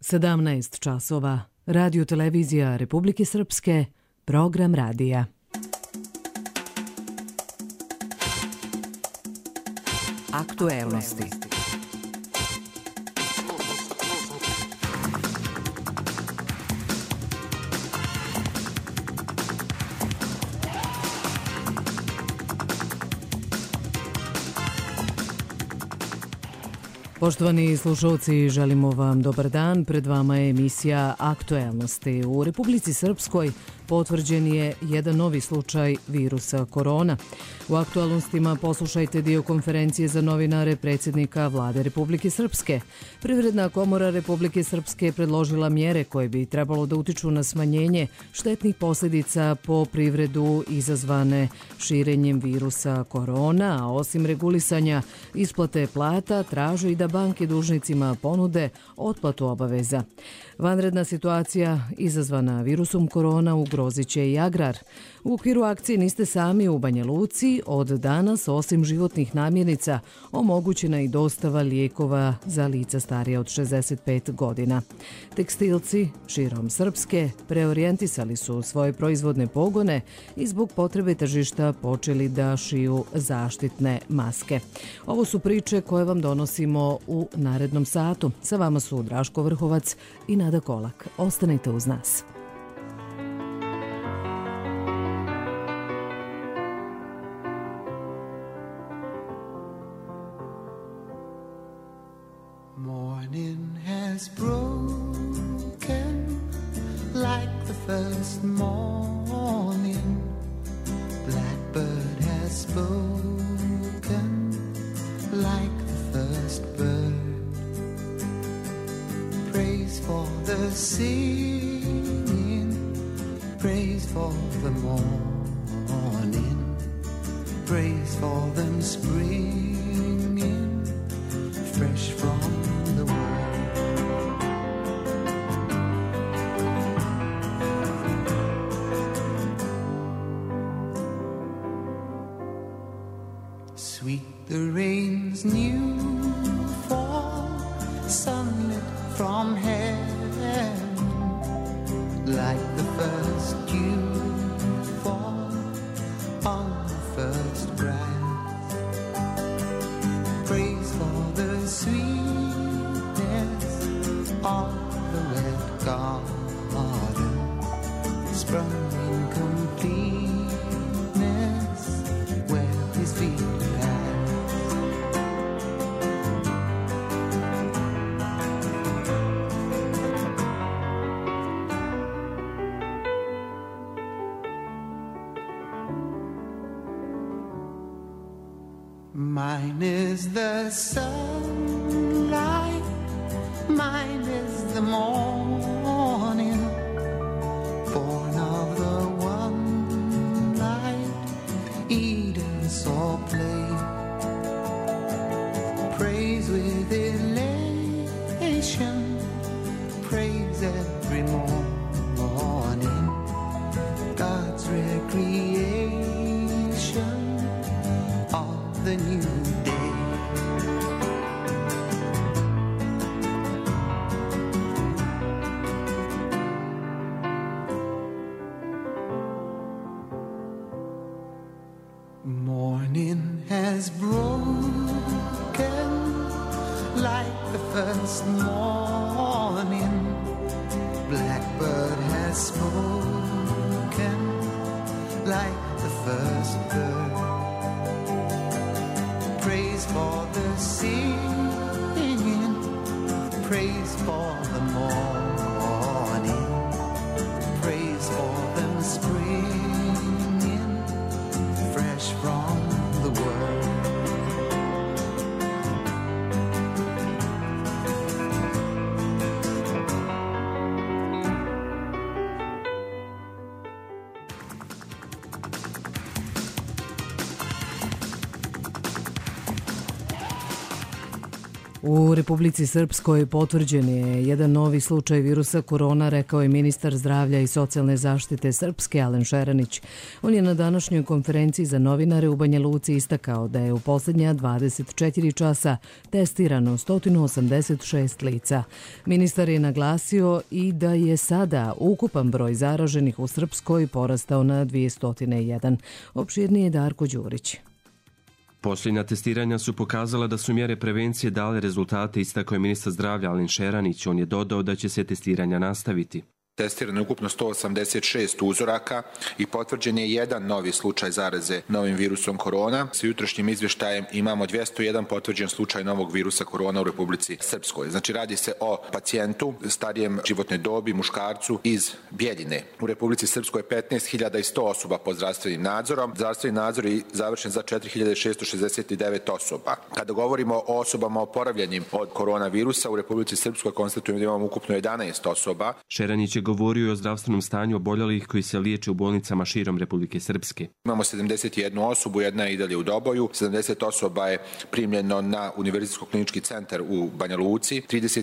17 časova. Radio televizija Republike Srpske, program radija. Aktuelnosti. Poštovani slušalci, želimo vam dobar dan. Pred vama je emisija Aktuelnosti. U Republici Srpskoj potvrđen je jedan novi slučaj virusa korona. U aktualnostima poslušajte dio konferencije za novinare predsjednika Vlade Republike Srpske. Privredna komora Republike Srpske predložila mjere koje bi trebalo da utiču na smanjenje štetnih posljedica po privredu izazvane širenjem virusa korona, a osim regulisanja isplate plata, traže i da banke dužnicima ponude otplatu obaveza. Vanredna situacija izazvana virusom korona ugrozit će i agrar. U okviru akcije Niste sami u Banja Luci od danas, osim životnih namirnica, omogućena i dostava lijekova za lica starija od 65 godina. Tekstilci širom Srpske preorijentisali su svoje proizvodne pogone i zbog potrebe tržišta počeli da šiju zaštitne maske. Ovo su priče koje vam donosimo u narednom satu. Sa vama su Draško Vrhovac i Nada Kolak. Ostanite uz nas. Morning has broken like the first morning. Blackbird has spoken like the first bird. Praise for the singing, praise for the morning, praise for them springing fresh from the world. Sweet the rain's new fall, sunlit from heaven, like the first dew fall on the first grass. Praise for the sweetness of the wet garden, sprung in completeness where his feet mine is the sunlight, mine is the morning, born of the one light, Eden saw play. Praise with elation, praise every morning, God's recreation of the new day. Morning has broken like the first morning. Blackbird has spoken like the first bird. Praise for the singing, praise for the morning, praise for them springing fresh from the world. U Republici Srpskoj potvrđen je jedan novi slučaj virusa korona, rekao je ministar zdravlja i socijalne zaštite Srpske Alen Šeranić. On je na današnjoj konferenciji za novinare u Banja Luci istakao da je u posljednja 24 časa testirano 186 lica. Ministar je naglasio i da je sada ukupan broj zaraženih u Srpskoj porastao na 201. Opširnije Darko Đurić. Posljednja testiranja su pokazala da su mjere prevencije dale rezultate, istakao je ministar zdravlja Alen Šeranić. On je dodao da će se testiranja nastaviti. Testirano je ukupno 186 uzoraka i potvrđen je jedan novi slučaj zaraze novim virusom korona. Sa jutrošnjim izvještajem imamo 201 potvrđen slučaj novog virusa korona u Republici Srpskoj. Znači radi se o pacijentu starijem životne dobi, muškarcu iz Bjeljine. U Republici Srpskoj je 15.100 osoba pod zdravstvenim nadzorom. Zdravstveni nadzor je završen za 4.669 osoba. Kada govorimo o osobama oporavljenim od koronavirusa, u Republici Srpskoj konstatujemo da imamo ukupno 11 osoba. Šeranić je govorio o zdravstvenom stanju oboljelih koji se liječe u bolnicama širom Republike Srpske. Imamo 71 osobu, jedna je i dalje u Doboju, 70 osoba je primljeno na Univerzitetsko-klinički centar u Banja Luci,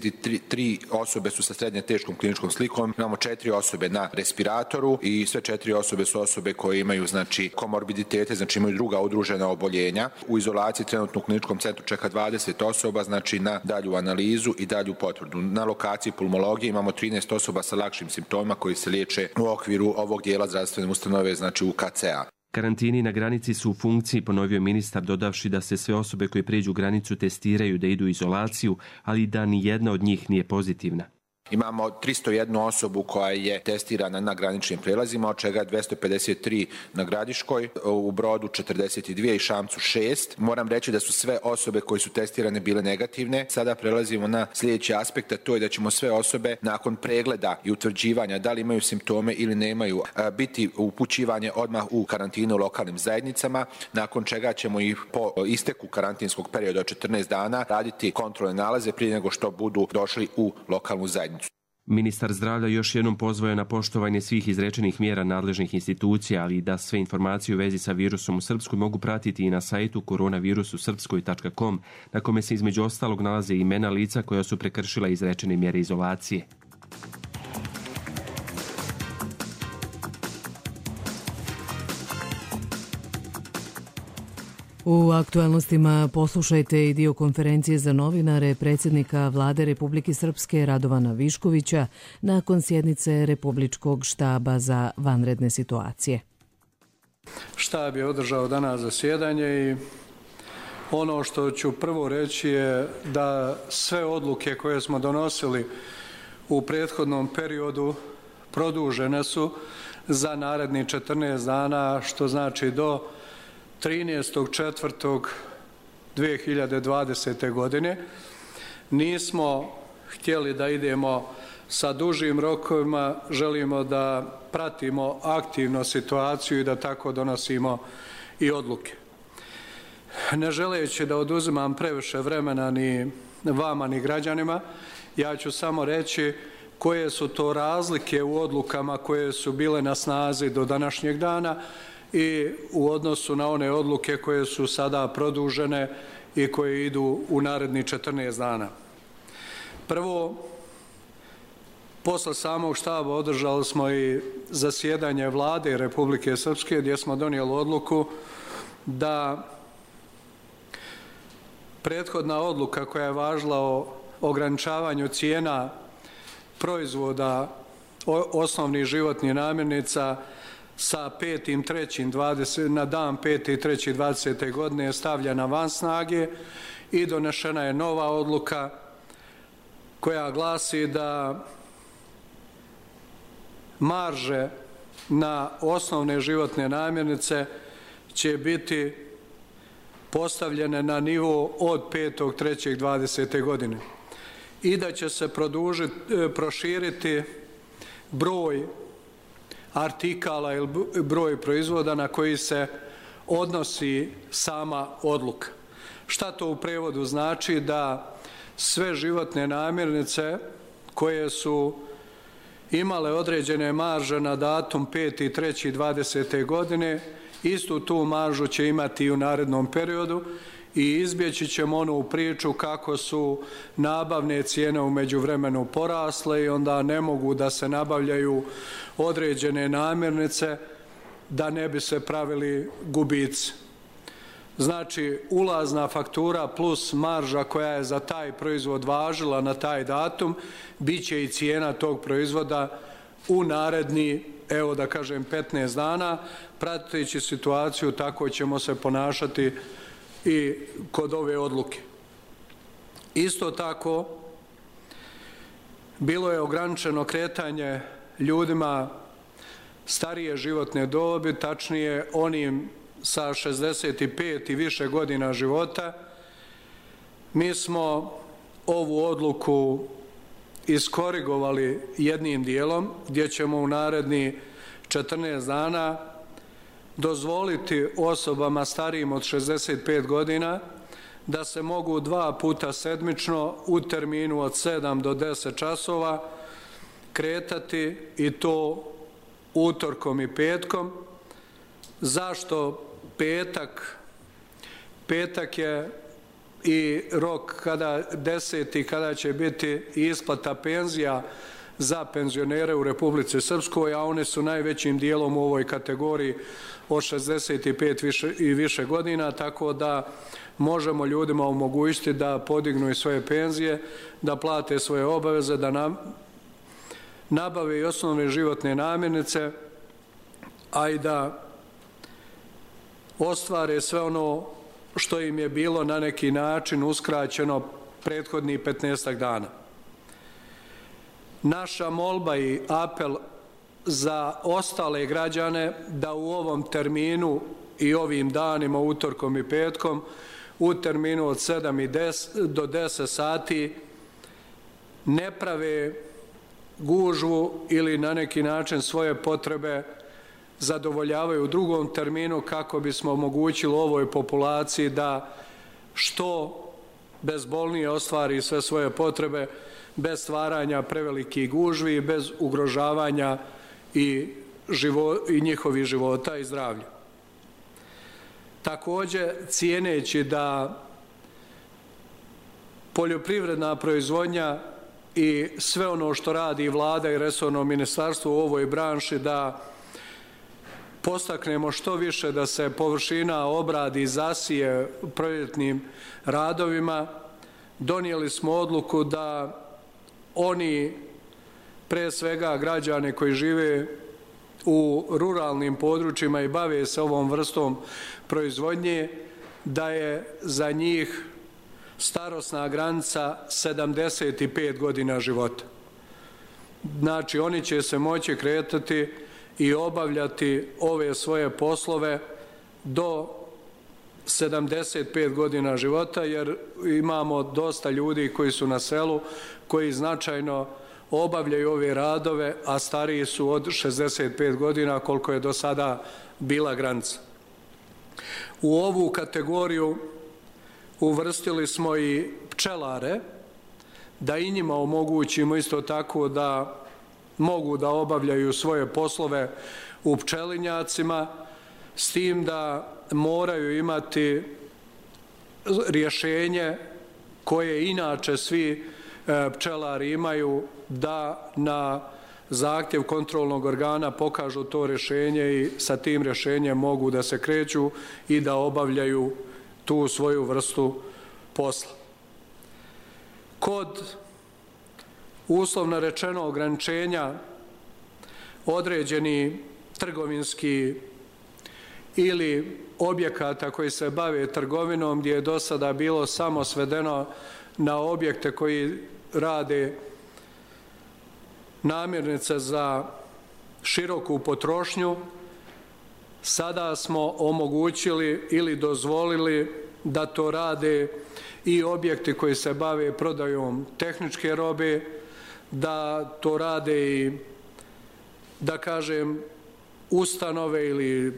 33 osobe su sa srednje teškom kliničkom slikom, imamo 4 osobe na respiratoru i sve 4 osobe su osobe koje imaju komorbiditete, znači imaju druga udružena oboljenja. U izolaciji trenutno u kliničkom centru čeka 20 osoba, znači na dalju analizu i dalju potvrdu. Na lokaciji pulmologije imamo 13 osoba sa lakšim simptoma koji se liječe u okviru ovog dijela zdravstvene ustanove, znači UKC-a. Karantini na granici su u funkciji, ponovio ministar, dodavši da se sve osobe koje prijeđu granicu testiraju, da idu u izolaciju, ali da ni jedna od njih nije pozitivna. Imamo 301 osobu koja je testirana na graničnim prelazima, od čega 253 na Gradiškoj, u Brodu 42 i Šamcu 6. Moram reći da su sve osobe koje su testirane bile negativne. Sada prelazimo na sljedeći aspekt, a to je da ćemo sve osobe nakon pregleda i utvrđivanja da li imaju simptome ili nemaju biti upućivanje odmah u karantinu u lokalnim zajednicama, nakon čega ćemo ih po isteku karantinskog perioda od 14 dana raditi kontrolne nalaze prije nego što budu došli u lokalnu zajednicu. Ministar zdravlja još jednom pozvao na poštovanje svih izrečenih mjera nadležnih institucija, ali i da sve informacije u vezi sa virusom u Srpskoj mogu pratiti i na sajtu koronavirususrpskoj.com, na kome se između ostalog nalaze imena lica koja su prekršila izrečene mjere izolacije. U aktualnostima poslušajte i dio konferencije za novinare predsjednika Vlade Republike Srpske Radovana Viškovića nakon sjednice Republičkog štaba za vanredne situacije. Štab je održao danas zasjedanje i ono što ću prvo reći je da sve odluke koje smo donosili u prethodnom periodu produžene su za narednih 14 dana, što znači do 13.4.2020. godine. Nismo htjeli da idemo sa dužim rokovima, želimo da pratimo aktivno situaciju i da tako donosimo i odluke. Ne želeći da oduzimam previše vremena ni vama ni građanima, ja ću samo reći koje su to razlike u odlukama koje su bile na snazi do današnjeg dana i u odnosu na one odluke koje su sada produžene i koje idu u narednih 14 dana. Prvo, posle samog štaba održali smo i zasjedanje Vlade Republike Srpske gdje smo donijeli odluku da prethodna odluka koja je važila o ograničavanju cijena proizvoda osnovnih životnih namirnica sa 5.3.20 na dan 5.3.2020. godine je stavljena van snage i donešena je nova odluka koja glasi da marže na osnovne životne namirnice će biti postavljene na nivo od 5.3.2020. godine i da će se proširiti broj artikala ili broj proizvoda na koji se odnosi sama odluka. Šta to u prevodu znači? Da sve životne namirnice koje su imale određene marže na datum 5.3.2020. godine, istu tu maržu će imati i u narednom periodu i izbjeći ćemo onu priču kako su nabavne cijene u međuvremenu porasle i onda ne mogu da se nabavljaju određene namirnice da ne bi se pravili gubici. Znači, ulazna faktura plus marža koja je za taj proizvod važila na taj datum, bit će i cijena tog proizvoda u naredni, evo da kažem, 15 dana. Prateći situaciju, tako ćemo se ponašati i kod ove odluke. Isto tako, bilo je ograničeno kretanje ljudima starije životne dobi, tačnije onim sa 65 i više godina života. Mi smo ovu odluku iskorigovali jednim dijelom, gdje ćemo u naredni 14 dana dozvoliti osobama starijim od 65 godina da se mogu 2 puta sedmično u terminu od 7 do 10 časova kretati, i to utorkom i petkom. Zašto petak? Petak je i rok 10. kada će biti isplata penzija za penzionere u Republici Srpskoj, a one su najvećim dijelom u ovoj kategoriji od 65 i više godina, tako da možemo ljudima omogućiti da podignu i svoje penzije, da plate svoje obaveze, da nabave i osnovne životne namirnice, a i da ostvare sve ono što im je bilo na neki način uskraćeno prethodnih 15 dana. Naša molba i apel za ostale građane da u ovom terminu i ovim danima, utorkom i petkom, u terminu od 7 do 10 sati ne prave gužvu ili na neki način svoje potrebe zadovoljavaju u drugom terminu, kako bismo omogućili ovoj populaciji da što bezbolnije ostvari sve svoje potrebe bez stvaranja prevelikih gužvi i bez ugrožavanja i njihovih života i zdravlja. Također, cijeneći da poljoprivredna proizvodnja i sve ono što radi Vlada i resorno ministarstvo u ovoj branši, da postaknemo što više da se površina obradi i zasije proljetnim radovima, donijeli smo odluku da oni, pre svega građani koji žive u ruralnim područjima i bave se ovom vrstom proizvodnje, da je za njih starosna granica 75 godina života. Znači, oni će se moći kretati i obavljati ove svoje poslove do 75 godina života, jer imamo dosta ljudi koji su na selu, koji značajno obavljaju ove radove, a stariji su od 65 godina, koliko je do sada bila granica. U ovu kategoriju uvrstili smo i pčelare, da i njima omogućimo isto tako da mogu da obavljaju svoje poslove u pčelinjacima, s tim da moraju imati rješenje koje inače svi pčelari imaju, da na zahtjev kontrolnog organa pokažu to rješenje i sa tim rješenjem mogu da se kreću i da obavljaju tu svoju vrstu posla. Kod uslovno rečeno ograničenja određeni trgovinski ili objekata koji se bave trgovinom, gdje je do sada bilo samo svedeno na objekte koji rade namirnice za široku potrošnju, sada smo omogućili ili dozvolili da to rade i objekti koji se bave prodajom tehničke robe, da to rade i, da kažem, ustanove ili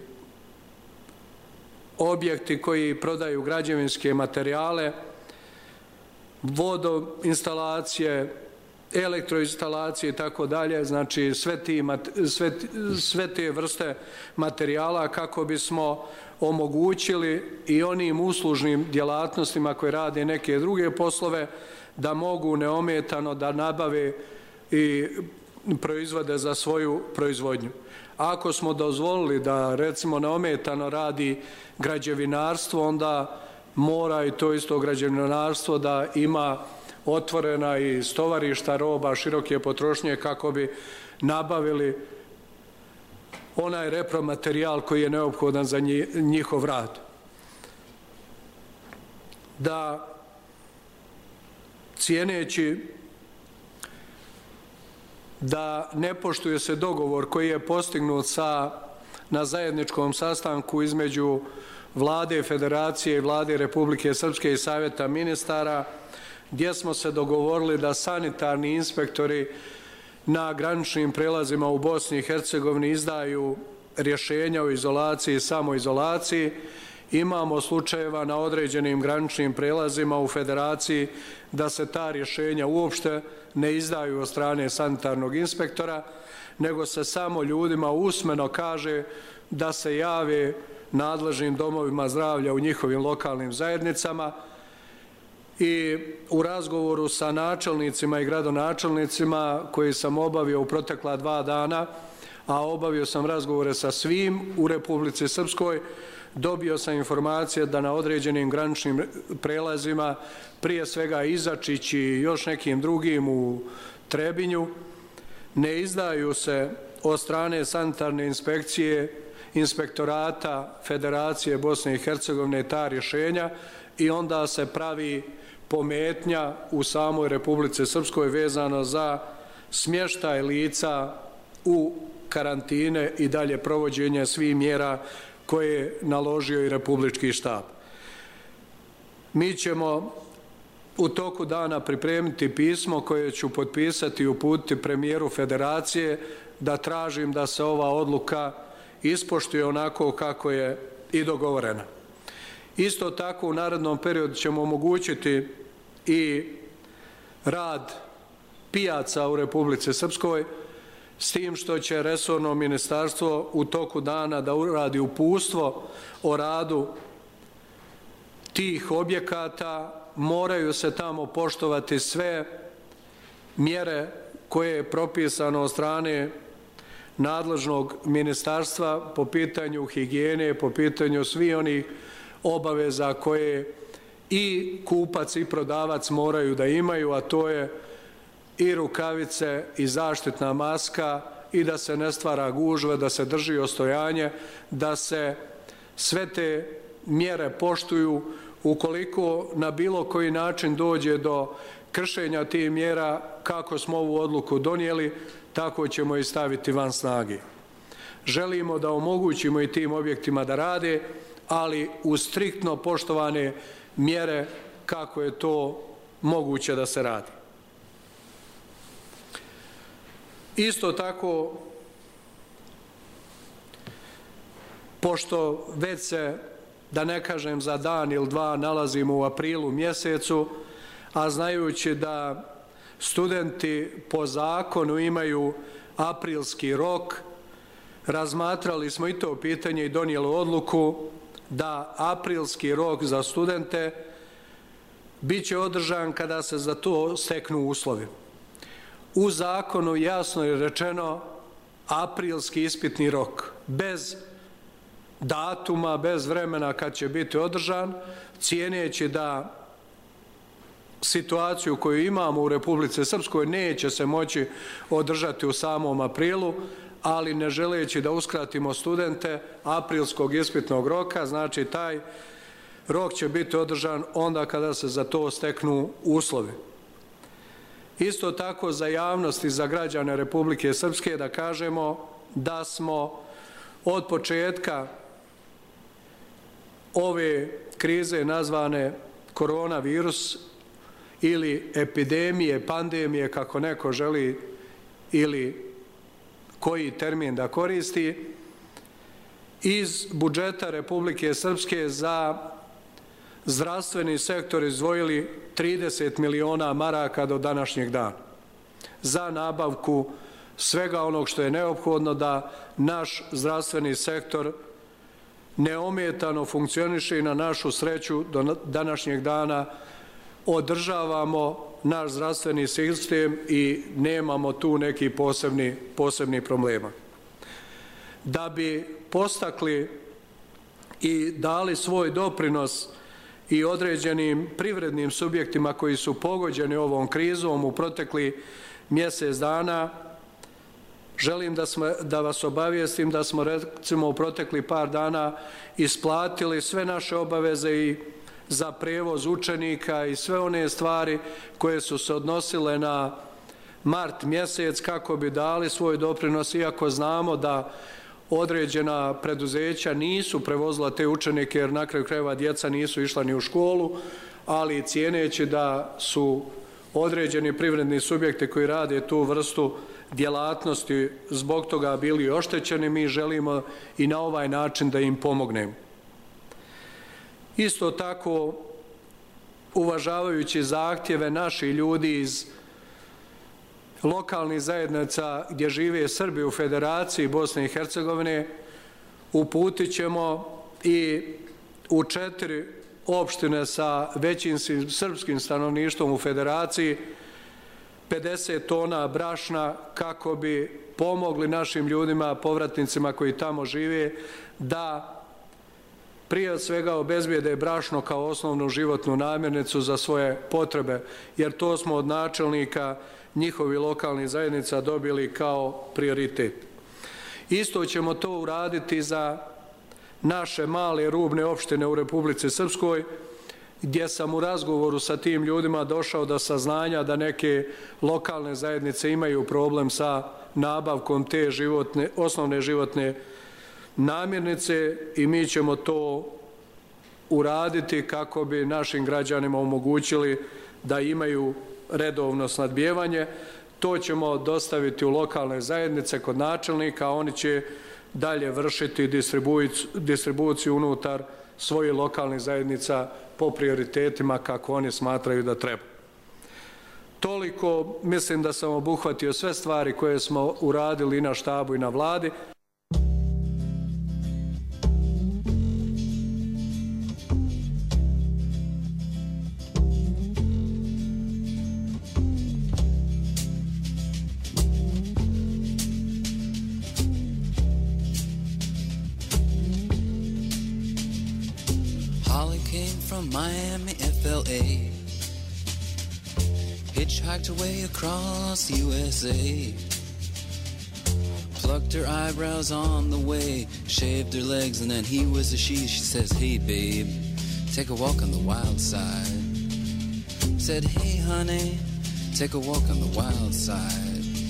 objekti koji prodaju građevinske materijale, vodoinstalacije elektroinstalacije i tako dalje, znači sve te vrste materijala kako bismo omogućili i onim uslužnim djelatnostima koje rade neke druge poslove da mogu neometano da nabave i proizvode za svoju proizvodnju. Ako smo dozvolili da recimo neometano radi građevinarstvo, onda mora i to isto građevinarstvo da ima otvorena i stovarišta roba široke potrošnje kako bi nabavili onaj repromaterijal koji je neophodan za njihov rad. Da cijeneći da ne poštuje se dogovor koji je postignut na zajedničkom sastanku između Vlade Federacije i Vlade Republike Srpske i Savjeta ministara, gdje smo se dogovorili da sanitarni inspektori na graničnim prelazima u Bosni i Hercegovini izdaju rješenja o izolaciji i samoizolaciji. Imamo slučajeva na određenim graničnim prelazima u Federaciji da se ta rješenja uopšte ne izdaju od strane sanitarnog inspektora, nego se samo ljudima usmeno kaže da se jave nadležnim domovima zdravlja u njihovim lokalnim zajednicama. I u razgovoru sa načelnicima i gradonačelnicima koji sam obavio u protekla 2 dana, a obavio sam razgovore sa svim u Republici Srpskoj, dobio sam informacije da na određenim graničnim prelazima, prije svega Izačić i još nekim drugim u Trebinju, ne izdaju se od strane sanitarne inspekcije, inspektorata Federacije Bosne i Hercegovine ta rješenja i onda se pravi pometnja u samoj Republici Srpskoj vezano za smještaj lica u karantine i dalje provođenje svih mjera koje je naložio i Republički štab. Mi ćemo u toku dana pripremiti pismo koje ću potpisati i uputiti premijeru Federacije da tražim da se ova odluka ispoštuje onako kako je i dogovorena. Isto tako u narednom periodu ćemo omogućiti i rad pijaca u Republici Srpskoj, s tim što će resorno ministarstvo u toku dana da uradi uputstvo o radu tih objekata. Moraju se tamo poštovati sve mjere koje je propisano od strane nadležnog ministarstva po pitanju higijene, po pitanju svih onih obaveza koje i kupac i prodavac moraju da imaju, a to je i rukavice i zaštitna maska i da se ne stvara gužva, da se drži ostojanje, da se sve te mjere poštuju. Ukoliko na bilo koji način dođe do kršenja tih mjera, kako smo ovu odluku donijeli, tako ćemo i staviti van snage. Želimo da omogućimo i tim objektima da rade, ali uz striktno poštovane mjere kako je to moguće da se radi. Isto tako, pošto već se, da ne kažem za dan ili 2, nalazimo u aprilu mjesecu, a znajući da studenti po zakonu imaju aprilski rok, razmatrali smo i to pitanje i donijeli odluku da aprilski rok za studente biće održan kada se za to steknu uslovi. U zakonu jasno je rečeno aprilski ispitni rok, bez datuma, bez vremena kad će biti održan, cijeneći da situaciju koju imamo u Republici Srpskoj neće se moći održati u samom aprilu, ali ne želeći da uskratimo studente aprilskog ispitnog roka, znači taj rok će biti održan onda kada se za to steknu uslovi. Isto tako za javnost i za građane Republike Srpske da kažemo da smo od početka ove krize nazvane koronavirus ili epidemije, pandemije, kako neko želi ili koji termin da koristi, iz budžeta Republike Srpske za zdravstveni sektor izdvojili 30 miliona maraka do današnjeg dana. za nabavku svega onog što je neophodno da naš zdravstveni sektor neometano funkcioniše i na našu sreću do današnjeg dana održavamo naš zdravstveni sistem i nemamo tu neki posebni problema. Da bi postakli i dali svoj doprinos i određenim privrednim subjektima koji su pogođeni ovom krizom u protekli mjesec dana, želim da vas obavijestim da smo recimo u protekli par dana isplatili sve naše obaveze i za prijevoz učenika i sve one stvari koje su se odnosile na mart mjesec kako bi dali svoj doprinos, iako znamo da određena preduzeća nisu prevozila te učenike jer na kraju krajeva djeca nisu išla ni u školu, ali cijeneći da su određeni privredni subjekti koji rade tu vrstu djelatnosti zbog toga bili oštećeni, mi želimo i na ovaj način da im pomognemo. Isto tako, uvažavajući zahtjeve naših ljudi iz lokalnih zajednica gdje žive Srbi u Federaciji Bosne i Hercegovine, uputit ćemo i u 4 opštine sa većinskim srpskim stanovništvom u Federaciji 50 tona brašna kako bi pomogli našim ljudima, povratnicima koji tamo žive, da prije svega obezbijede brašno kao osnovnu životnu namirnicu za svoje potrebe, jer to smo od načelnika njihovi lokalnih zajednica dobili kao prioritet. Isto ćemo to uraditi za naše male rubne opštine u Republici Srpskoj, gdje sam u razgovoru sa tim ljudima došao do saznanja da neke lokalne zajednice imaju problem sa nabavkom te osnovne životne namirnice i mi ćemo to uraditi kako bi našim građanima omogućili da imaju redovno snabdijevanje. To ćemo dostaviti u lokalne zajednice kod načelnika, a oni će dalje vršiti distribuciju unutar svojih lokalnih zajednica po prioritetima kako oni smatraju da treba. Toliko, mislim da sam obuhvatio sve stvari koje smo uradili i na štabu i na vladi. Miami, FLA, hitchhiked away across USA, plucked her eyebrows on the way, shaved her legs, and then he was a she. She says, hey babe, take a walk on the wild side. Said, hey honey, take a walk on the wild side.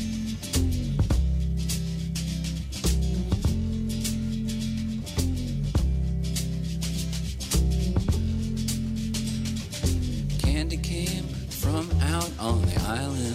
On the island,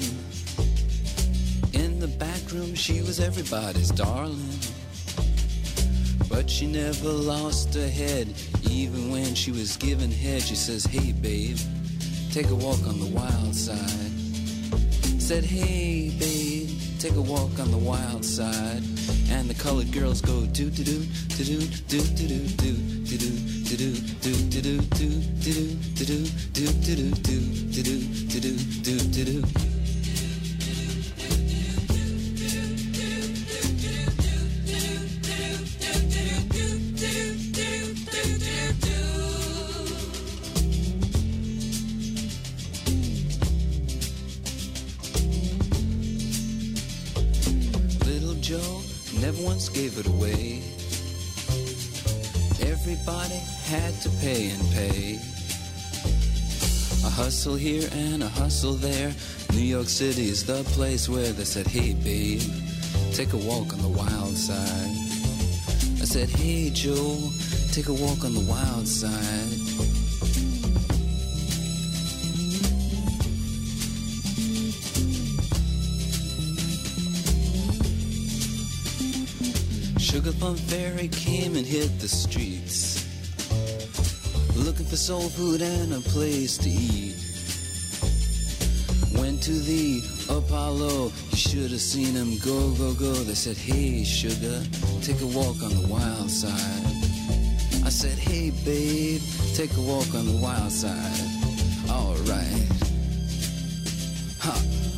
in the back room she was everybody's darling, but she never lost her head. Even when she was given head, she says, hey babe, take a walk on the wild side. Said, hey babe, take a walk on the wild side. And the colored girls go do do do do do do do do do do do do do do do do do do. Little Joe never once gave it away. Everybody had to pay and pay. A hustle here and a hustle there. New York City is the place where they said, hey babe, take a walk on the wild side. I said, hey Joe, take a walk on the wild side. Sugar Plum Fairy came and hit the streets, looking for soul food and a place to eat. went to the Apollo. You should have seen them go, go, go. They said, hey, sugar, take a walk on the wild side. I said, hey, babe, take a walk on the wild side. All right. Ha.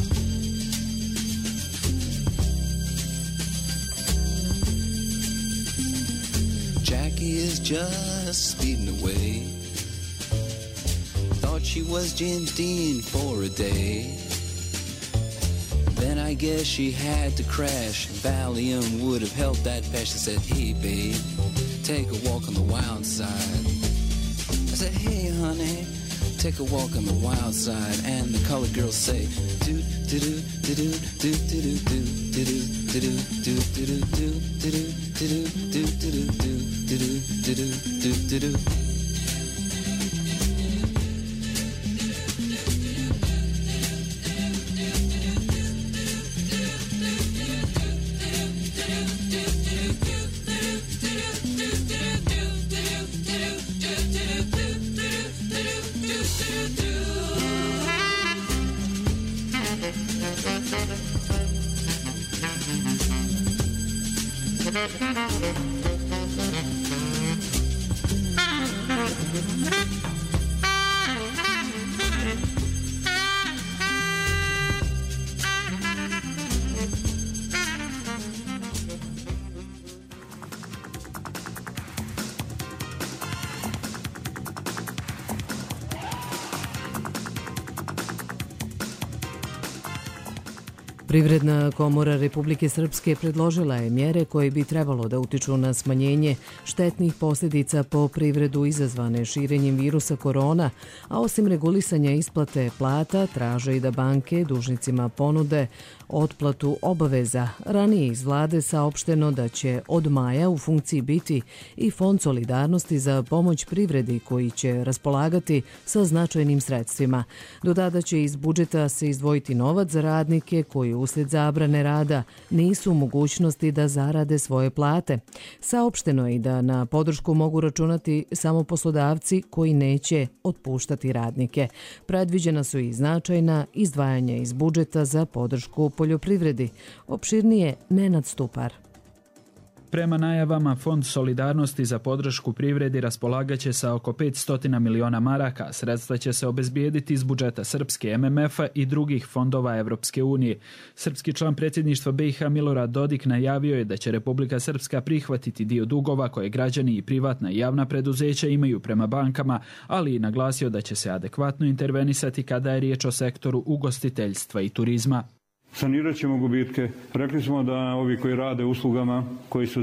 Jackie is just speeding away. Thought she was James Dean for a day. Then I guess she had to crash. Valium would have helped that patch. I said, hey, babe, take a walk on the wild side. I said, hey, honey, take a walk on the wild side. And the colored girls say, do do do do do do do do do do do do do do do do do do. Privredna komora Republike Srpske predložila je mjere koje bi trebalo da utiču na smanjenje štetnih posljedica po privredu izazvane širenjem virusa korona, a osim regulisanja isplate plata, traže i da banke dužnicima ponude otplatu obaveza. Ranije iz vlade saopšteno da će od maja u funkciji biti i Fond solidarnosti za pomoć privredi koji će raspolagati sa značajnim sredstvima. Do tada će iz budžeta se izdvojiti novac za radnike koji uslijed zabrane rada nisu u mogućnosti da zarade svoje plate. Saopšteno je i da na podršku mogu računati samo poslodavci koji neće otpuštati radnike. Predviđena su i značajna izdvajanja iz budžeta za podršku poljoprivredi. Opširnije Nenad Stupar. Prema najavama, Fond solidarnosti za podršku privredi raspolagaće sa oko 500 miliona maraka. Sredstva će se obezbijediti iz budžeta Srpske, MMF-a i drugih fondova Evropske unije. Srpski član predsjedništva BiH Milorad Dodik najavio je da će Republika Srpska prihvatiti dio dugova koje građani i privatna i javna preduzeća imaju prema bankama, ali i naglasio da će se adekvatno intervenisati kada je riječ o sektoru ugostiteljstva i turizma. Sanirat ćemo gubitke. Rekli smo da ovi koji rade uslugama, koji su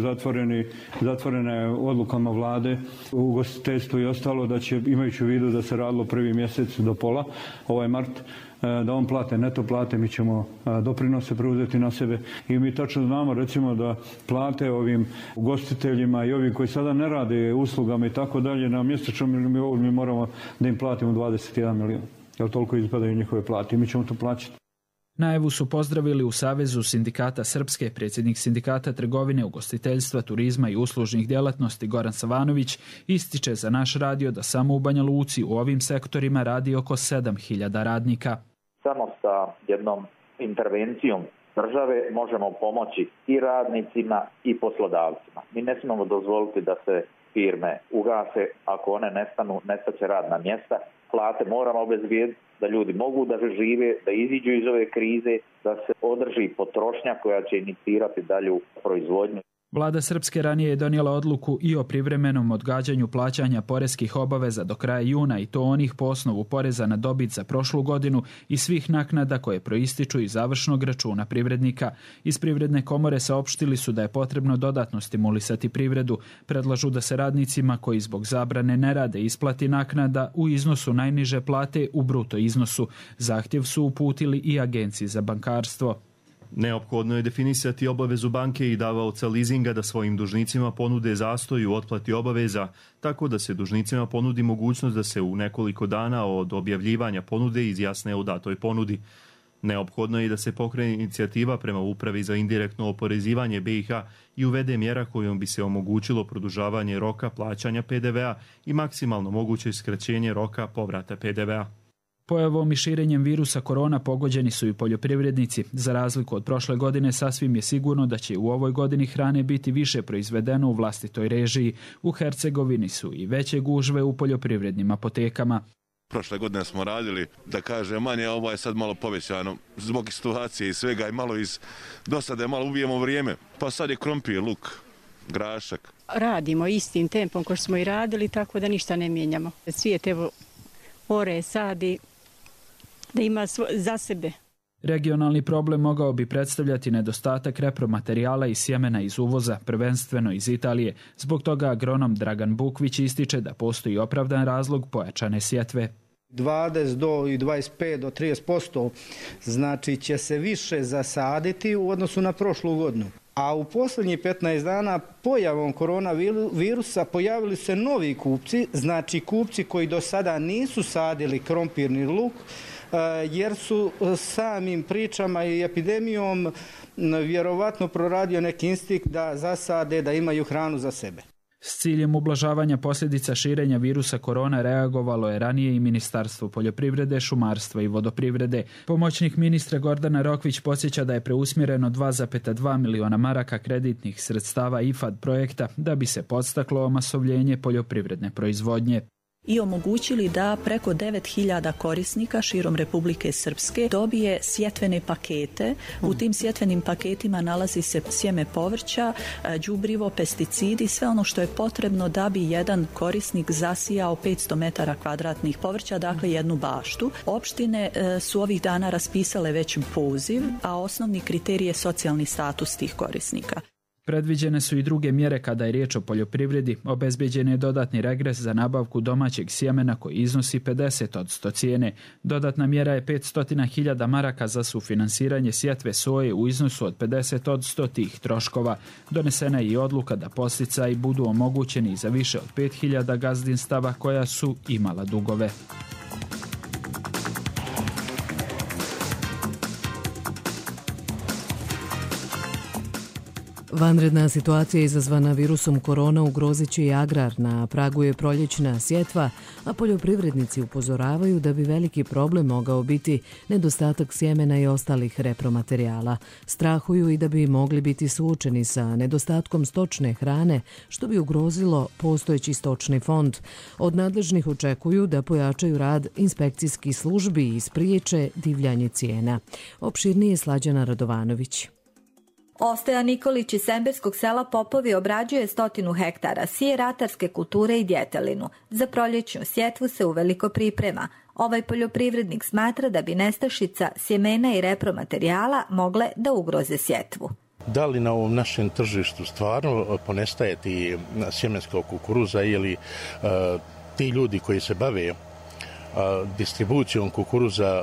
zatvorene odlukama vlade, u ugostiteljstvu i ostalo, da će, imajući u vidu da se radilo prvi mjesec do pola, ovaj mart, da on plate neto plate, mi ćemo doprinose preuzeti na sebe i mi tačno znamo recimo da plate ovim ugostiteljima i ovi koji sada ne rade uslugama i tako dalje, na mjesečnom nivou mi moramo da im platimo 21 milion. Jer toliko izpadaju njihove plate i mi ćemo to plaćati. Najavu su pozdravili u Savezu sindikata Srpske. Predsjednik sindikata trgovine, ugostiteljstva, turizma i uslužnih djelatnosti Goran Savanović ističe za naš radio da samo u Banja Luci u ovim sektorima radi oko 7.000 radnika. Samo sa jednom intervencijom države možemo pomoći i radnicima i poslodavcima. Mi ne smijemo dozvoliti da se firme ugase, ako one nestanu, nestaće radna mjesta. Plate moramo obezbijediti da ljudi mogu da žive, da iziđu iz ove krize, da se održi potrošnja koja će inicirati dalju proizvodnju. Vlada Srpske ranije je donijela odluku i o privremenom odgađanju plaćanja poreskih obaveza do kraja juna i to onih po osnovu poreza na dobit za prošlu godinu i svih naknada koje proističu iz završnog računa privrednika. Iz Privredne komore saopštili su da je potrebno dodatno stimulisati privredu. Predlažu da se radnicima koji zbog zabrane ne rade isplati naknada u iznosu najniže plate u bruto iznosu. Zahtjev su uputili i Agenciji za bankarstvo. Neophodno je definisati obavezu banke i davaoca lizinga da svojim dužnicima ponude zastoj u otplati obaveza, tako da se dužnicima ponudi mogućnost da se u nekoliko dana od objavljivanja ponude izjasne o datoj ponudi. Neophodno je da se pokrene inicijativa prema Upravi za indirektno oporezivanje BiH i uvede mjera kojom bi se omogućilo produžavanje roka plaćanja PDV-a i maksimalno moguće skraćenje roka povrata PDV-a. Pojavom i širenjem virusa korona pogođeni su i poljoprivrednici. Za razliku od prošle godine, sasvim je sigurno da će u ovoj godini hrane biti više proizvedeno u vlastitoj režiji. U Hercegovini su i veće gužve u poljoprivrednim apotekama. Prošle godine smo radili, da kažem, manje, ovo je sad malo povećano zbog situacije i svega i malo iz dosade, malo ubijemo vrijeme. Pa sad je krompir, luk, grašak. Radimo istim tempom kao što smo i radili, tako da ništa ne mijenjamo. Svijet evo ore, sadi, da ima za sebe. Regionalni problem mogao bi predstavljati nedostatak repromaterijala i sjemena iz uvoza, prvenstveno iz Italije. Zbog toga agronom Dragan Bukvić ističe da postoji opravdan razlog pojačane sjetve. 20 do 25 do 30% znači će se više zasaditi u odnosu na prošlu godinu. A u posljednjih 15 dana pojavom koronavirusa pojavili se novi kupci, znači kupci koji do sada nisu sadili krompirni luk, jer su samim pričama i epidemijom vjerovatno proradio neki instinkt da zasade, da imaju hranu za sebe. S ciljem ublažavanja posljedica širenja virusa korona reagovalo je ranije i Ministarstvo poljoprivrede, šumarstva i vodoprivrede. Pomoćnik ministra Gordana Rokvić podsjeća da je preusmjereno 2,2 miliona maraka kreditnih sredstava IFAD projekta da bi se podstaklo omasovljenje poljoprivredne proizvodnje. I omogućili da preko 9.000 korisnika širom Republike Srpske dobije sjetvene pakete. U tim sjetvenim paketima nalazi se sjeme povrća, đubrivo, pesticidi, sve ono što je potrebno da bi jedan korisnik zasijao 500 metara kvadratnih povrća, dakle jednu baštu. Opštine su ovih dana raspisale već poziv, a osnovni kriterij je socijalni status tih korisnika. Predviđene su i druge mjere kada je riječ o poljoprivredi. Obezbeđen je dodatni regres za nabavku domaćeg sjemena koji iznosi 50% cijene. Dodatna mjera je 500.000 maraka za sufinansiranje sjetve soje u iznosu od 50% tih troškova. Donesena je i odluka da podsticaji budu omogućeni za više od 5.000 gazdinstava koja su imala dugove. Vanredna situacija izazvana virusom korona ugrozit će i agrar. Na pragu je proljećna sjetva, a poljoprivrednici upozoravaju da bi veliki problem mogao biti nedostatak sjemena i ostalih repromaterijala. Strahuju i da bi mogli biti suočeni sa nedostatkom stočne hrane, što bi ugrozilo postojeći stočni fond. Od nadležnih očekuju da pojačaju rad inspekcijskih službi i spriječe divljanje cijena. Opširnije Slađana Radovanović. Ostoja Nikolić iz Semberskog sela Popovi obrađuje 100 hektara, sije ratarske kulture i djetelinu. Za proljećnu sjetvu se uveliko priprema. Ovaj poljoprivrednik smatra da bi nestašica sjemena i repromaterijala mogle da ugroze sjetvu. Da li na ovom našem tržištu stvarno ponestaje ti sjemenskog kukuruza ili ti ljudi koji se bave distribucijom kukuruza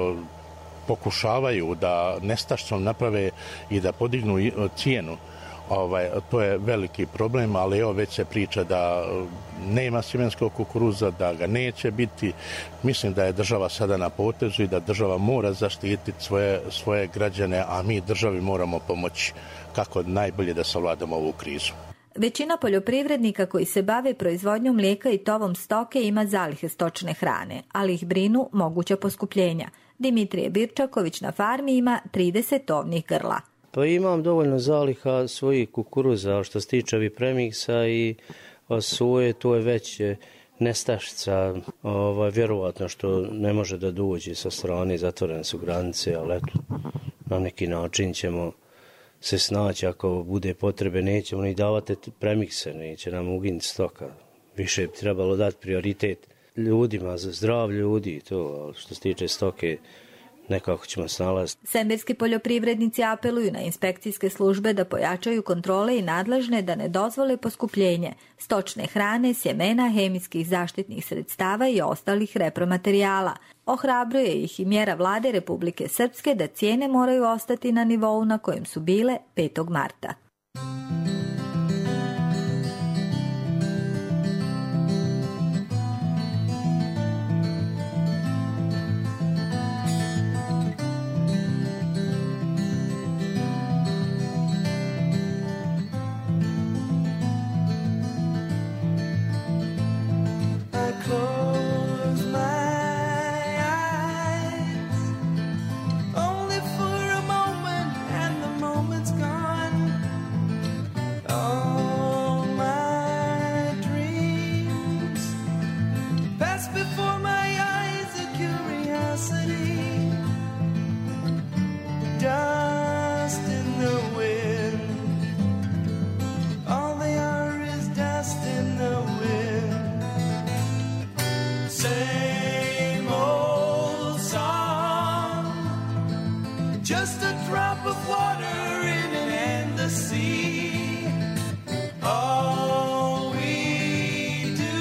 pokušavaju da nestašicom naprave i da podignu cijenu. To je veliki problem, ali evo već se priča da nema sjemenskog kukuruza, da ga neće biti. Mislim da je država sada na potezu i da država mora zaštititi svoje građane, a mi državi moramo pomoći kako najbolje da savladamo ovu krizu. Većina poljoprivrednika koji se bave proizvodnjom mlijeka i tovom stoke ima zalihe stočne hrane, ali ih brinu moguća poskupljenja. Dimitrije Birčaković na farmi ima 30 tovnih grla. Pa imam dovoljno zaliha svojih kukuruza, što se tiče ovih premiksa i soje, to je već nestašica, vjerovatno što ne može da dođe sa strane, zatvorene su granice, ali eto, na neki način ćemo se snaći, ako bude potrebe, nećemo ni davati premikse, neće nam uginuti stoka. Više bi trebalo dati prioritet ljudima, za zdravlje ljudi, to, što se tiče stoke, nekako ćemo snalaziti. Semberski poljoprivrednici apeluju na inspekcijske službe da pojačaju kontrole i nadležne da ne dozvole poskupljenje stočne hrane, sjemena, hemijskih zaštitnih sredstava i ostalih repromaterijala. Ohrabruje ih i mjera vlade Republike Srpske da cijene moraju ostati na nivou na kojem su bile 5. marta. Close my eyes. of water in it and the sea. All we do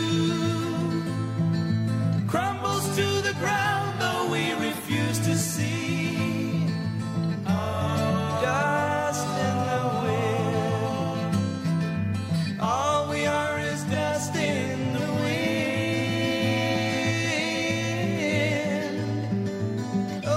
crumbles to the ground, though we refuse to see. Dust in the wind. All we are is dust in the wind. Oh.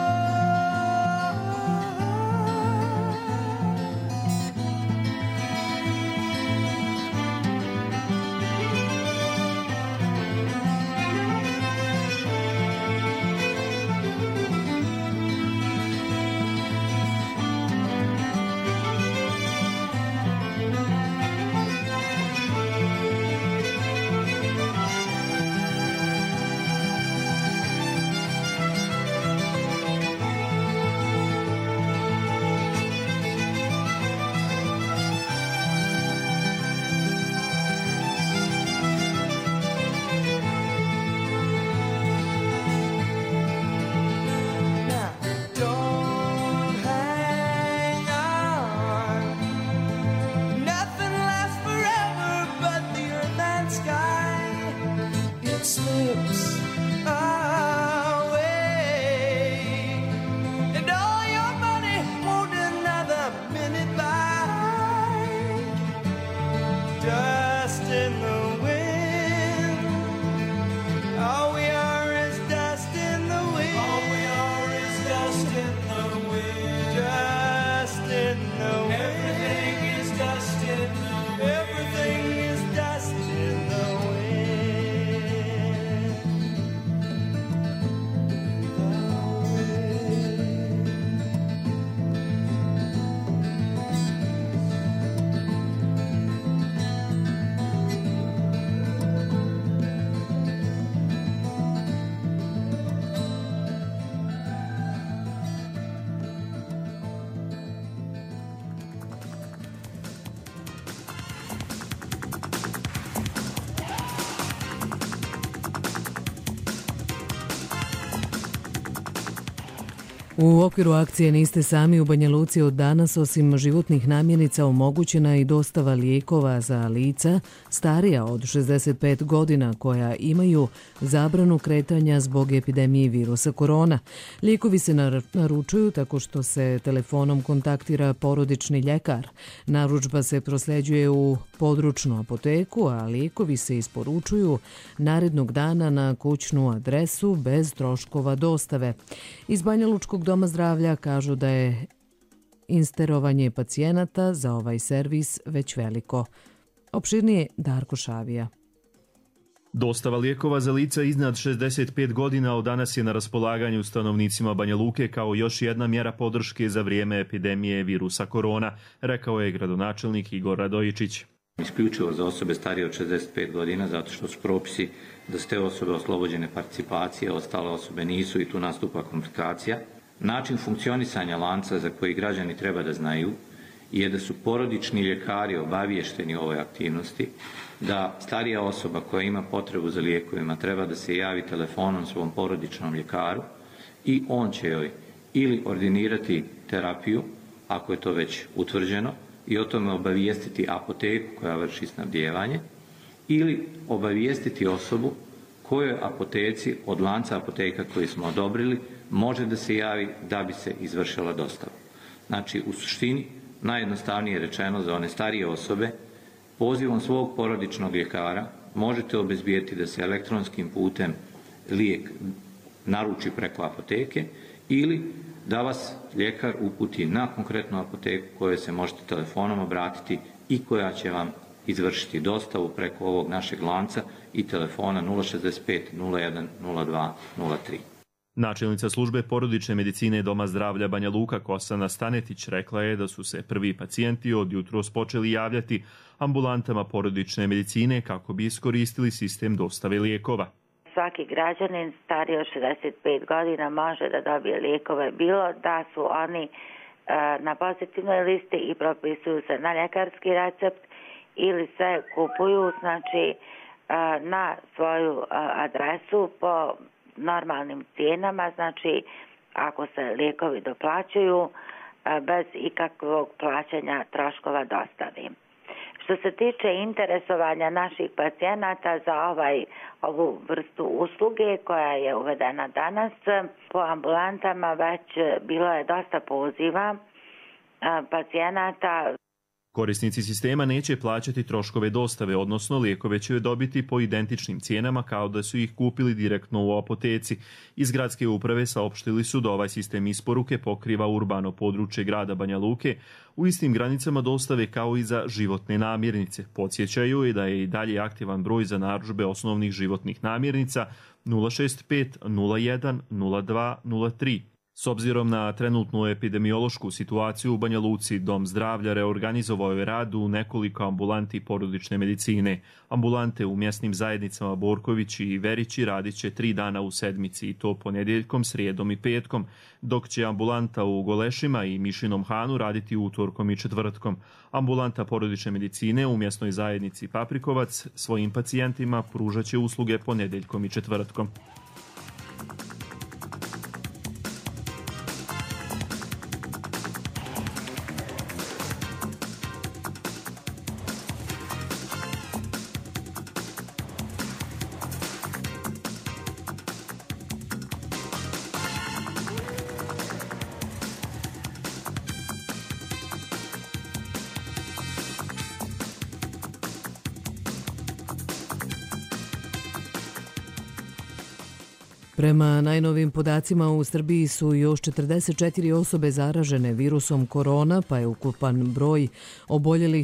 U okviru akcije Niste sami u Banja Luci od danas osim životnih namirnica omogućena i dostava lijekova za lica starija od 65 godina koja imaju zabranu kretanja zbog epidemije virusa korona. Lijekovi se naručuju tako što se telefonom kontaktira porodični ljekar. Narudžba se prosljeđuje u područnu apoteku, a lijekovi se isporučuju narednog dana na kućnu adresu bez troškova dostave. Iz Banja Lučkog doma zdravlja kažu da je insterovanje pacijenata za ovaj servis već veliko. Opširnije Darko Šavija. Dostava lijekova za lica iznad 65 godina od danas je na raspolaganju stanovnicima Banja Luke kao još jedna mjera podrške za vrijeme epidemije virusa korona, rekao je gradonačelnik Igor Radojičić. Isključivo za osobe starije od 65 godina, zato što su propisi da su te osobe oslobođene participacije, ostale osobe nisu i tu nastupa komplikacija. Način funkcionisanja lanca za koji građani treba da znaju je da su porodični ljekari obaviješteni o ovoj aktivnosti, da starija osoba koja ima potrebu za lijekovima treba da se javi telefonom svom porodičnom ljekaru i on će joj ili ordinirati terapiju, ako je to već utvrđeno, i o tome obavijestiti apoteku koja vrši snabdijevanje, ili obavijestiti osobu kojoj apoteci od lanca apoteka koji smo odobrili može da se javi da bi se izvršila dostava. Znači, u suštini, najjednostavnije rečeno za one starije osobe, pozivom svog porodičnog ljekara možete obezbijeti da se elektronskim putem lijek naruči preko apoteke ili da vas ljekar uputi na konkretnu apoteku kojoj se možete telefonom obratiti i koja će vam izvršiti dostavu preko ovog našeg lanca i telefona 065 01 02 03. Načelnica službe porodične medicine Doma zdravlja Banja Luka Kosana Stanetić rekla je da su se prvi pacijenti od jutros počeli javljati ambulantama porodične medicine kako bi iskoristili sistem dostave lijekova. Svaki građanin stariji od 65 godina može da dobije lijekove, bilo da su oni na pozitivnoj listi i propisuju se na ljekarski recept ili se kupuju znači na svoju adresu po normalnim cijenama, znači ako se lijekovi doplaćuju bez ikakvog plaćanja troškova dostavi. Što se tiče interesovanja naših pacijenata za ovu vrstu usluge koja je uvedena danas, po ambulantama već bilo je dosta poziva pacijenata. Korisnici sistema neće plaćati troškove dostave, odnosno lijekove će dobiti po identičnim cijenama kao da su ih kupili direktno u apoteci. Iz gradske uprave saopštili su da ovaj sistem isporuke pokriva urbano područje grada Banja Luke u istim granicama dostave kao i za životne namirnice. Podsjećaju i da je i dalje aktivan broj za narudžbe osnovnih životnih namirnica 065 01 02 03. S obzirom na trenutnu epidemiološku situaciju u Banja Luci, Dom zdravlja reorganizovao je rad u nekoliko ambulanti porodične medicine. Ambulante u mjesnim zajednicama Borkovići i Verići radit će 3 dana u sedmici, i to ponedjeljkom, srijedom i petkom, dok će ambulanta u Golešima i Mišinom Hanu raditi utorkom i četvrtkom. Ambulanta porodične medicine u mjesnoj zajednici Paprikovac svojim pacijentima pružat će usluge ponedjeljkom i četvrtkom. Prema najnovim podacima u Srbiji su još 44 osobe zaražene virusom korona, pa je ukupan broj oboljelih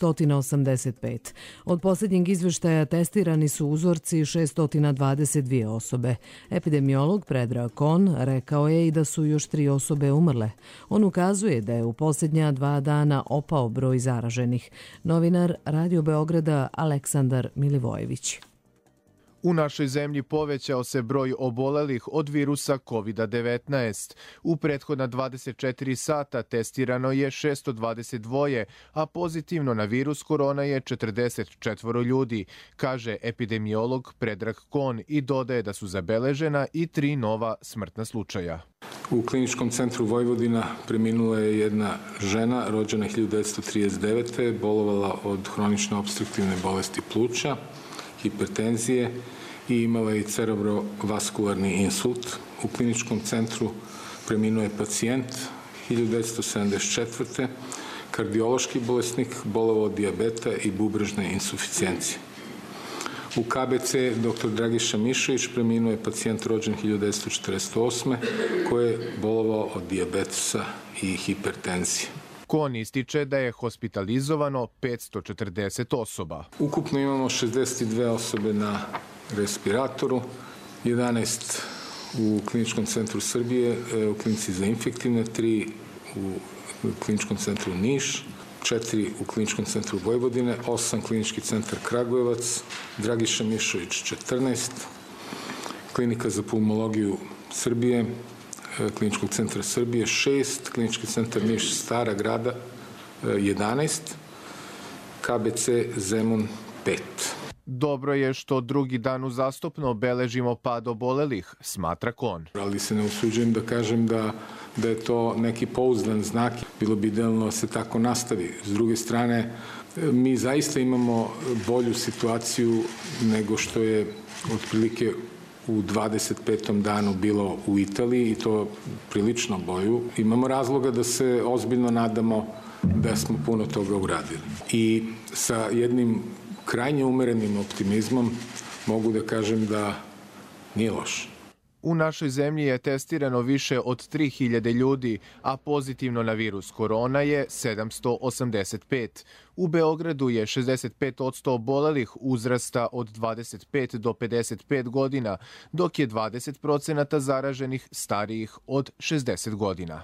785. Od posljednjeg izvještaja testirani su uzorci 622 osobe. Epidemiolog Predrag Kon rekao je i da su još 3 osobe umrle. On ukazuje da je u posljednja 2 dana opao broj zaraženih. Novinar Radio Beograda Aleksandar Milivojević. U našoj zemlji povećao se broj obolelih od virusa COVID-19. U prethodna 24 sata testirano je 622, a pozitivno na virus korona je 44 ljudi, kaže epidemiolog Predrag Kon i dodaje da su zabeležena i 3 nova smrtna slučaja. U Kliničkom centru Vojvodina preminula je jedna žena rođena 1939. bolovala od hronične opstruktivne bolesti pluća, hipertenzije i imala je cerebrovaskularni insult. U kliničkom centru preminuo je pacijent 1974. kardiološki bolesnik, bolovao od dijabeta i bubrežne insuficijencije. U KBC dr. Dragiša Mišović preminuo je pacijent rođen 1948. koji je bolovao od dijabetesa i hipertenzije. Kon ističe da je hospitalizovano 540 osoba. Ukupno imamo 62 osobe na respiratoru, 11 u Kliničkom centru Srbije, u klinici za infektivne, 3 u Kliničkom centru Niš, 4 u Kliničkom centru Vojvodine, 8 Klinički centar Kragujevac, Dragiša Mišović 14, Klinika za pulmologiju Srbije, Kliničkog centra Srbije 6, Klinički centar Niš Stara Grada 11, KBC Zemun 5. Dobro je što drugi dan uzastopno beležimo pad obolelih, smatra Kon. Ali se ne usuđujem da kažem da je to neki pouzdan znak. Bilo bi idealno da se tako nastavi. S druge strane, mi zaista imamo bolju situaciju nego što je otprilike u 25. danu bilo u Italiji i to prilično bolju. Imamo razloga da se ozbiljno nadamo da smo puno toga uradili. I sa jednim krajnje umerenim optimizmom mogu da kažem da nije loše. U našoj zemlji je testirano više od 3000 ljudi, a pozitivno na virus korona je 785. U Beogradu je 65% obolelih uzrasta od 25 do 55 godina, dok je 20% zaraženih starijih od 60 godina.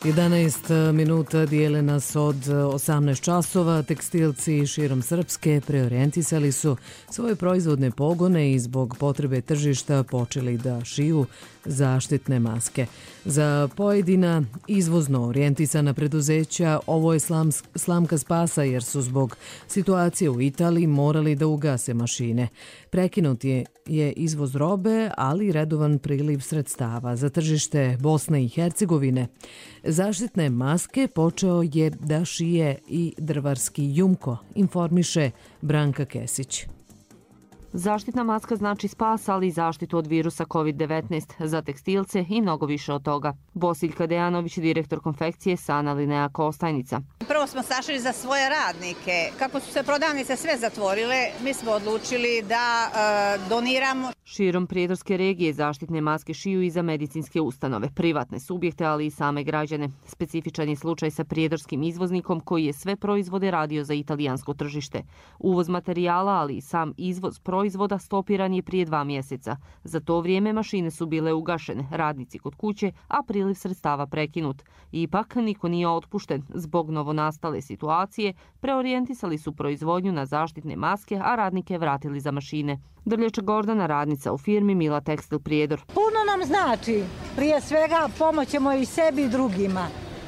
11 minuta dijele nas od 18 časova. Tekstilci širom Srpske preorijentisali su svoje proizvodne pogone i zbog potrebe tržišta počeli da šiju zaštitne maske. Za pojedina izvozno orijentisana preduzeća ovo je slamka spasa jer su zbog situacije u Italiji morali da ugase mašine. Prekinut je izvoz robe, ali i redovan priliv sredstava za tržište Bosne i Hercegovine. Zaštitne maske počeo je da šije i drvarski Jumko, informiše Branka Kesić. Zaštitna maska znači spas, ali i zaštitu od virusa COVID-19 za tekstilce i mnogo više od toga. Bosiljka Dejanović, direktor konfekcije Sana Linea Kostajnica. Prvo smo sašili za svoje radnike. Kako su se prodavnice sve zatvorile, mi smo odlučili da doniramo. Širom prijedorske regije zaštitne maske šiju i za medicinske ustanove, privatne subjekte, ali i same građane. Specifičan je slučaj sa prijedorskim izvoznikom koji je sve proizvode radio za italijansko tržište. Uvoz materijala, ali i sam izvoz proizvoda stopiran je prije 2 mjeseca. Za to vrijeme mašine su bile ugašene, radnici kod kuće, a priliv sredstava prekinut. Ipak niko nije otpušten. Zbog novonastale situacije preorijentisali su proizvodnju na zaštitne maske, a radnike vratili za mašine. Drljača Gordana, radnica u firmi Mila Tekstil Prijedor. Puno nam znači. Prije svega pomoćemo i sebi i drugima,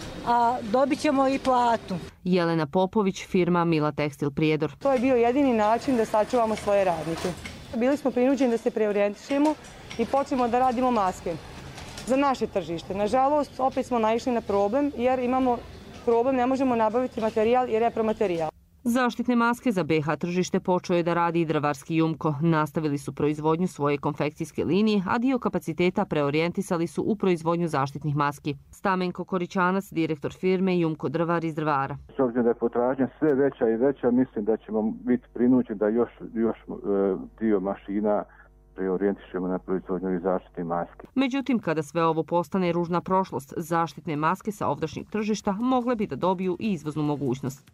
a dobit ćemo i platu. Jelena Popović, firma Mila Tekstil Prijedor. To je bio jedini način da sačuvamo svoje radnike. Bili smo prinuđeni da se preorijentišemo i počnemo da radimo maske za naše tržište. Nažalost, opet smo naišli na problem jer imamo problem, ne možemo nabaviti materijal i repromaterijal. Zaštitne maske za BiH tržište počeo je da radi i drvarski Jumko. Nastavili su proizvodnju svoje konfekcijske linije, a dio kapaciteta preorijentisali su u proizvodnju zaštitnih maski. Stamenko Korićanac, direktor firme Jumko Drvar iz Drvara. S obzirom da je potražnja sve veća i veća, mislim da ćemo biti prinuđeni da još dio mašina preorijentišemo na proizvodnju i zaštitnih maski. Međutim, kada sve ovo postane ružna prošlost, zaštitne maske sa ovdašnjeg tržišta mogle bi da dobiju i izvoznu mogućnost.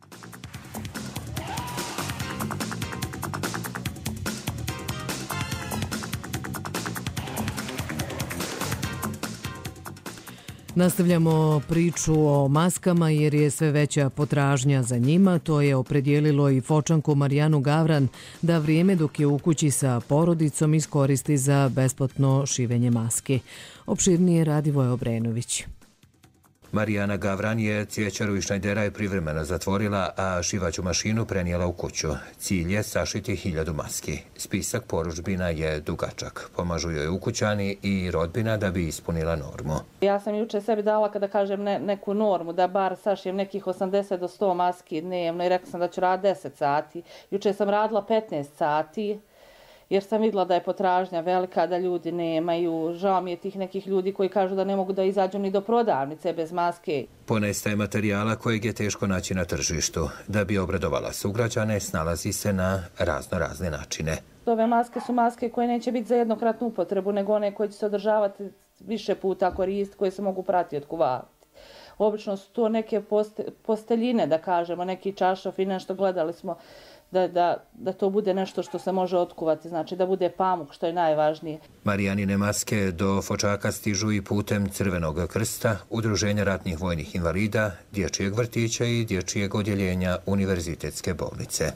Nastavljamo priču o maskama jer je sve veća potražnja za njima. To je opredijelilo i Fočanku Marijanu Gavran da vrijeme dok je u kući sa porodicom iskoristi za besplatno šivenje maski. Opširnije Radivoje Obrenović. Marijana Gavran je cvjećaru iz Šnajdera privremeno zatvorila, a šivaću mašinu prenijela u kuću. Cilj je sašiti 1000 maski. Spisak porudžbina je dugačak. Pomažu joj ukućani i rodbina da bi ispunila normu. Ja sam juče sebi dala, kada kažem neku normu, da bar sašijem nekih 80 do 100 maski dnevno i rekla sam da ću raditi 10 sati. Juče sam radila 15 sati. Jer sam vidjela da je potražnja velika, da ljudi nemaju. Žao mi je tih nekih ljudi koji kažu da ne mogu da izađu ni do prodavnice bez maske. Ponestaje materijala kojeg je teško naći na tržištu. Da bi obradovala sugrađane, snalazi se na razne načine. Ove maske su maske koje neće biti za jednokratnu upotrebu, nego one koje će se održavati više puta koristiti, koje se mogu prati otkuvati. Obično su to neke posteljine, da kažemo, neki čašof i nešto. Gledali smo da to bude nešto što se može otkuvati, znači da bude pamuk, što je najvažnije. Marijanine maske do Fočaka stižu i putem Crvenog krsta, Udruženja ratnih vojnih invalida, Dječjeg vrtića i Dječjeg odjeljenja Univerzitetske bolnice.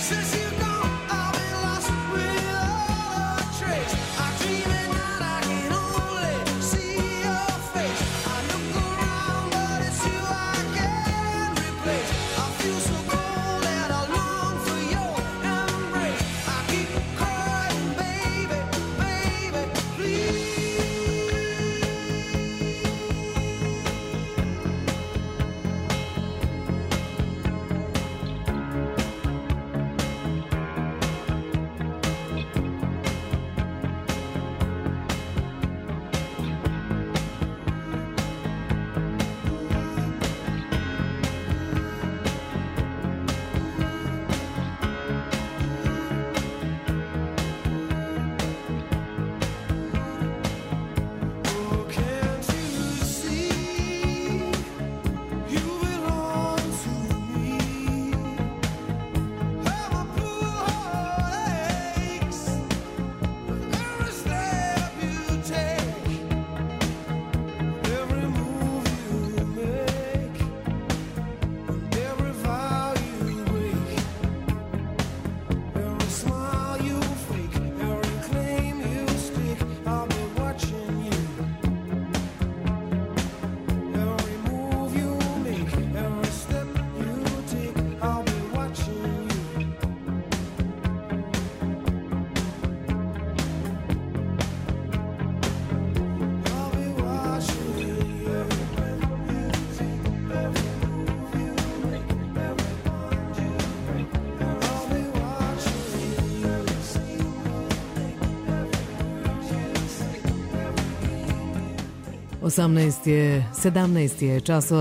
17 je časova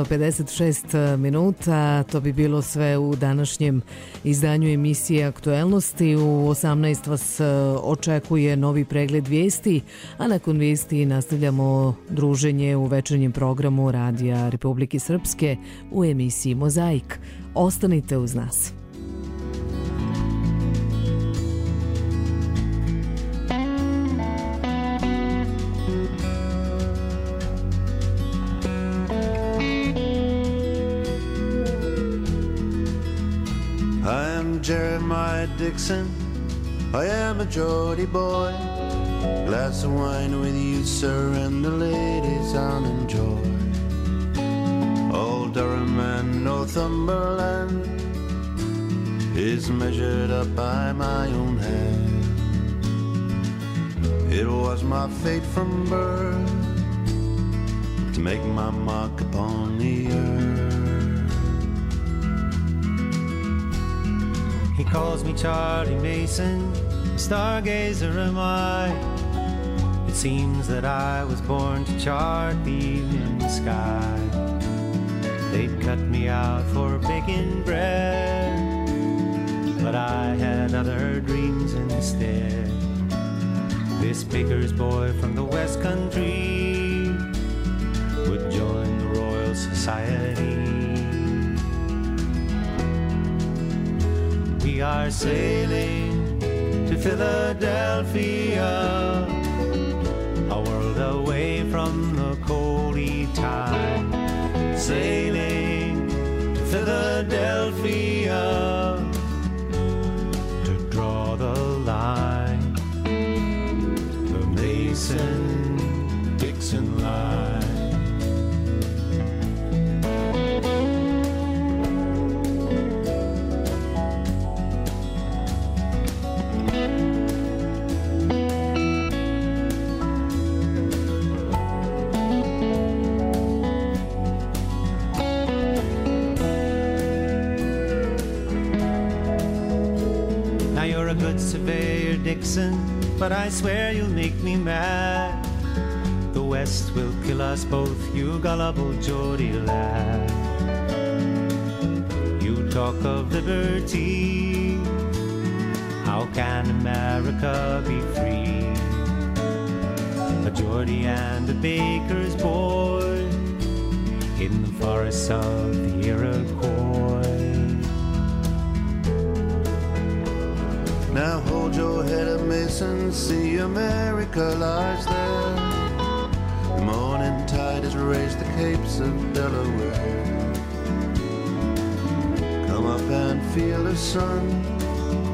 56 minuta. To bi bilo sve u današnjem izdanju emisije Aktuelnosti. U 18 vas očekuje novi pregled vijesti, a nakon vijesti nastavljamo druženje u večernjem programu Radija Republike Srpske u emisiji Mozaik. Ostanite uz nas. Jeremiah Dixon, I am a Geordie boy. Glass of wine with you, sir, and the ladies I'll enjoy. Old Durham and Northumberland is measured up by my own hand. It was my fate from birth to make my mark upon the earth. He calls me Charlie Mason, stargazer am I. It seems that I was born to chart the evening sky. They'd cut me out for baking bread, but I had other dreams instead. This baker's boy from the West Country would join the Royal Society. We are sailing to Philadelphia, a world away from the coldy tide. Sailing to Philadelphia to draw the line, the Mason-Dixon line. Surveyor Dixon, but I swear you'll make me mad. The West will kill us both, you gullible Geordie lad. You talk of liberty, how can America be free? A Geordie and a baker's boy in the forests of the Iroquois. Now hold your head up, Mason, see America lies there. The morning tide has raised the capes of Delaware. Come up and feel the sun,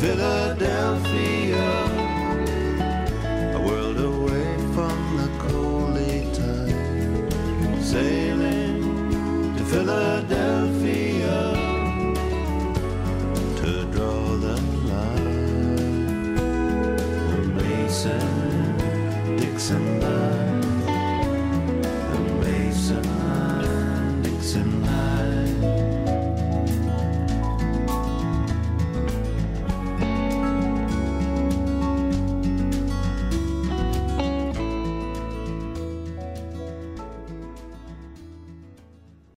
Philadelphia, a world away from the coldly tide, sailing to Philadelphia to draw the line. The Mason-Dixon line, the Mason-Dixon line.